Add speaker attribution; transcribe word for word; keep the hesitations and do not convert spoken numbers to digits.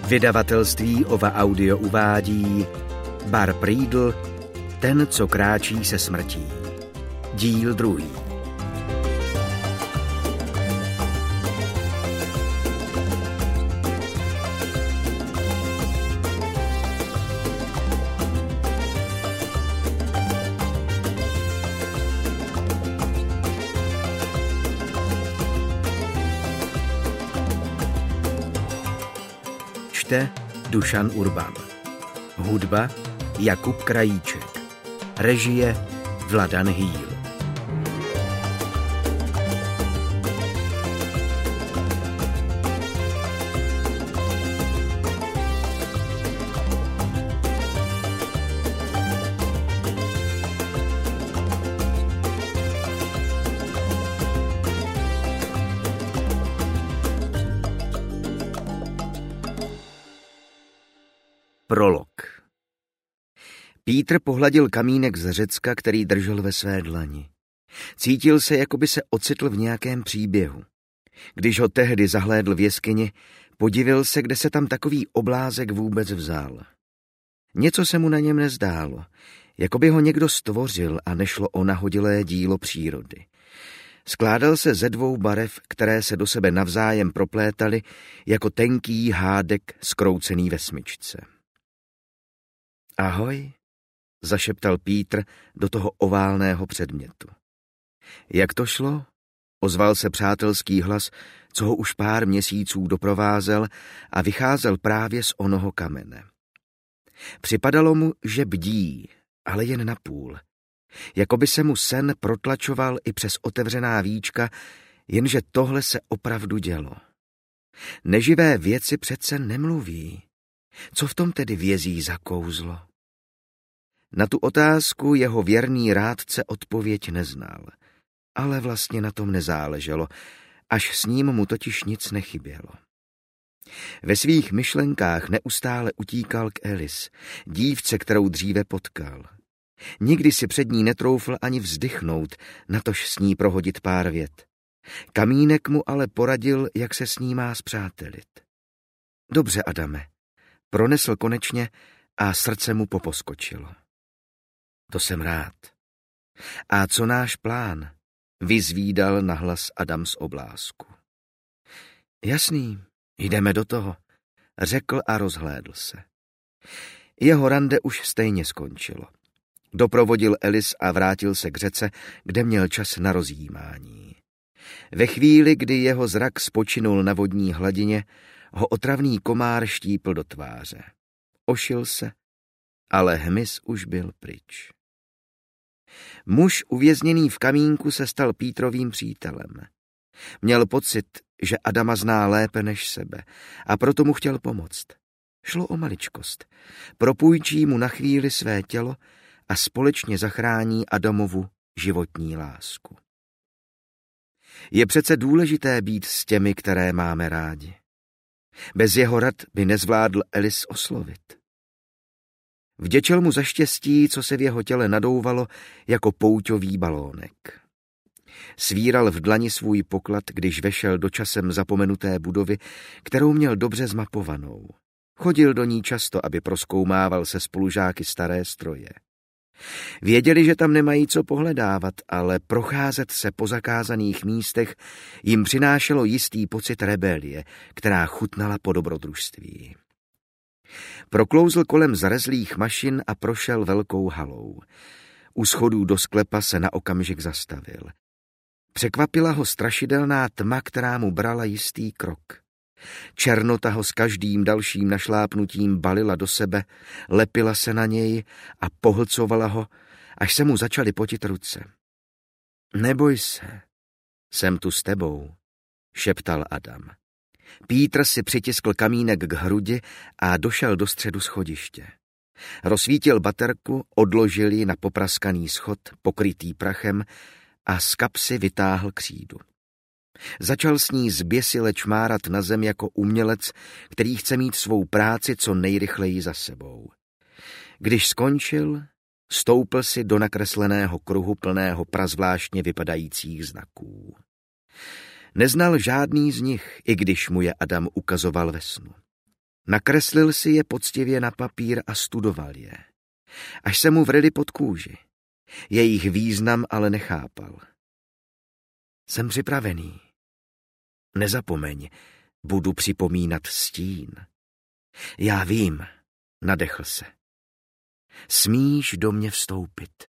Speaker 1: Vydavatelství Ova Audio uvádí Bar Prýdl, ten, co kráčí se smrtí. Díl druhý. Čte Dušan Urban. Hudba Jakub Krajíček. Režie Vladan Hýl. Prolog. Pítr pohladil kamínek z Řecka, který držel ve své dlani. Cítil se, jako by se ocitl v nějakém příběhu. Když ho tehdy zahlédl v jeskyni, podivil se, kde se tam takový oblázek vůbec vzal. Něco se mu na něm nezdálo, jako by ho někdo stvořil a nešlo o nahodilé dílo přírody. Skládal se ze dvou barev, které se do sebe navzájem proplétaly jako tenký hádek skroucený ve smyčce. Ahoj, zašeptal Pítr do toho oválného předmětu. Jak to šlo? Ozval se přátelský hlas, co ho už pár měsíců doprovázel a vycházel právě z onoho kamene. Připadalo mu, že bdí, ale jen napůl. Jako by se mu sen protlačoval i přes otevřená víčka, jenže tohle se opravdu dělo. Neživé věci přece nemluví. Co v tom tedy vězí za kouzlo? Na tu otázku jeho věrný rádce odpověď neznal, ale vlastně na tom nezáleželo, až s ním mu totiž nic nechybělo. Ve svých myšlenkách neustále utíkal k Alice, dívce, kterou dříve potkal. Nikdy si před ní netroufl ani vzdychnout, natož s ní prohodit pár vět. Kamínek mu ale poradil, jak se s ní má spřátelit. Dobře, Adame, pronesl konečně a srdce mu poposkočilo. To jsem rád. A co náš plán? Vyzvídal nahlas Adam z oblázku. Jasný, jdeme do toho, řekl a rozhlédl se. Jeho rande už stejně skončilo. Doprovodil Alice a vrátil se k řece, kde měl čas na rozjímání. Ve chvíli, kdy jeho zrak spočinul na vodní hladině, ho otravný komár štípl do tváře. Ošil se, ale hmyz už byl pryč. Muž uvězněný v kamínku se stal Pítrovým přítelem. Měl pocit, že Adama zná lépe než sebe a proto mu chtěl pomoct. Šlo o maličkost. Propůjčí mu na chvíli své tělo a společně zachrání Adamovu životní lásku. Je přece důležité být s těmi, které máme rádi. Bez jeho rad by nezvládl Alice oslovit. Vděčil mu za štěstí, co se v jeho těle nadouvalo jako pouťový balónek. Svíral v dlani svůj poklad, když vešel do časem zapomenuté budovy, kterou měl dobře zmapovanou. Chodil do ní často, aby prozkoumával se spolužáky staré stroje. Věděli, že tam nemají co pohledávat, ale procházet se po zakázaných místech jim přinášelo jistý pocit rebelie, která chutnala po dobrodružství. Proklouzl kolem zarezlých mašin a prošel velkou halou. U schodů do sklepa se na okamžik zastavil. Překvapila ho strašidelná tma, která mu brala jistý krok. Černota ho s každým dalším našlápnutím balila do sebe, lepila se na něj a pohlcovala ho, až se mu začaly potit ruce. Neboj se, jsem tu s tebou, šeptal Adam. Pítr si přitiskl kamínek k hrudi a došel do středu schodiště. Rozsvítil baterku, odložil ji na popraskaný schod, pokrytý prachem, a z kapsy vytáhl křídu. Začal s ní zběsile čmárat na zem jako umělec, který chce mít svou práci co nejrychleji za sebou. Když skončil, stoupl si do nakresleného kruhu plného prazvláštně vypadajících znaků. Neznal žádný z nich, i když mu je Adam ukazoval ve snu. Nakreslil si je poctivě na papír a studoval je, až se mu vryly pod kůži. Jejich význam ale nechápal. Jsem připravený. Nezapomeň, budu připomínat stín. Já vím, nadechl se. Smíš do mě vstoupit.